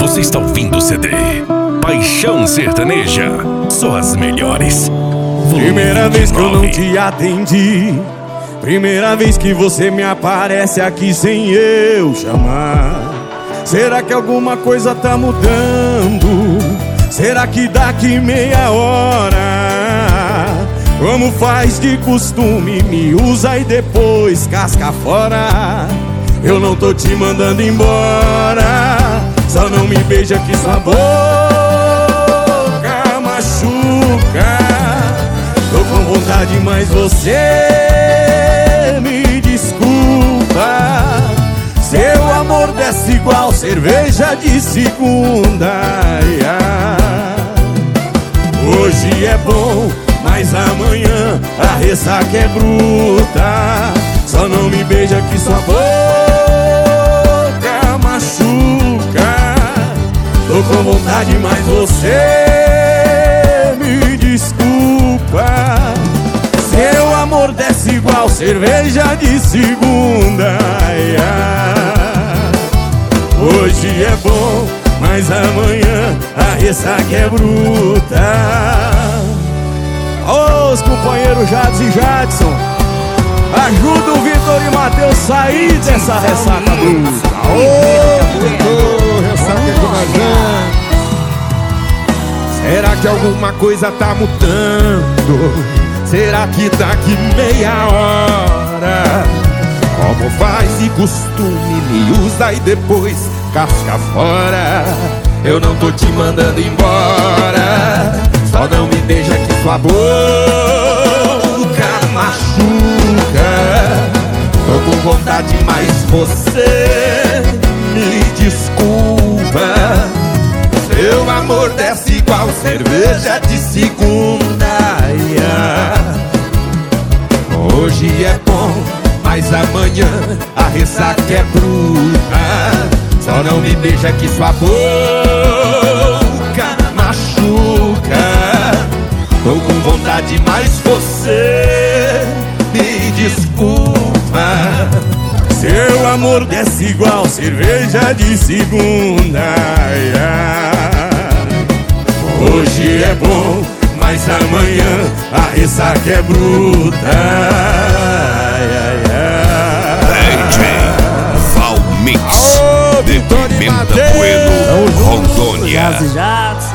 Você está ouvindo o CD Paixão Sertaneja, só as melhores. Primeira vez que eu não te atendi, primeira vez que você me aparece aqui sem eu chamar. Será que alguma coisa tá mudando? Será que daqui meia hora, como faz de costume, me usa e depois casca fora? Eu não tô te mandando embora, só não me beija que sua boca machuca. Tô com vontade, mas você me desculpa. Seu amor desce igual cerveja de segunda. Hoje é bom, mas amanhã a ressaca é bruta. Só não me beija que sua boca machuca. Tô com vontade, mas você me desculpa. Seu amor desce igual cerveja de segunda. Hoje é bom, mas amanhã a ressaca é bruta. Os companheiros Jades e Jadson, ajuda o Vitor e Matheus a sair dessa ressaca bruta. Vitor, ressaca de vazão. Será que alguma coisa tá mudando? Será que daqui meia hora, como faz de costume, me usa e depois casca fora? Eu não tô te mandando embora, só não me beija que sua boca machuca. Tô com vontade, mas você me desculpa. Seu amor desce igual cerveja de segunda. Hoje é bom, mas amanhã a ressaca é bruta. Só não me beija que sua boca machuca. Tô com vontade, mas você me desculpa. Seu amor desce igual cerveja de segunda. Hoje é bom, mas amanhã a ressaca é bruta. DJ Valmix de Pimenta Bueno, Rondônia.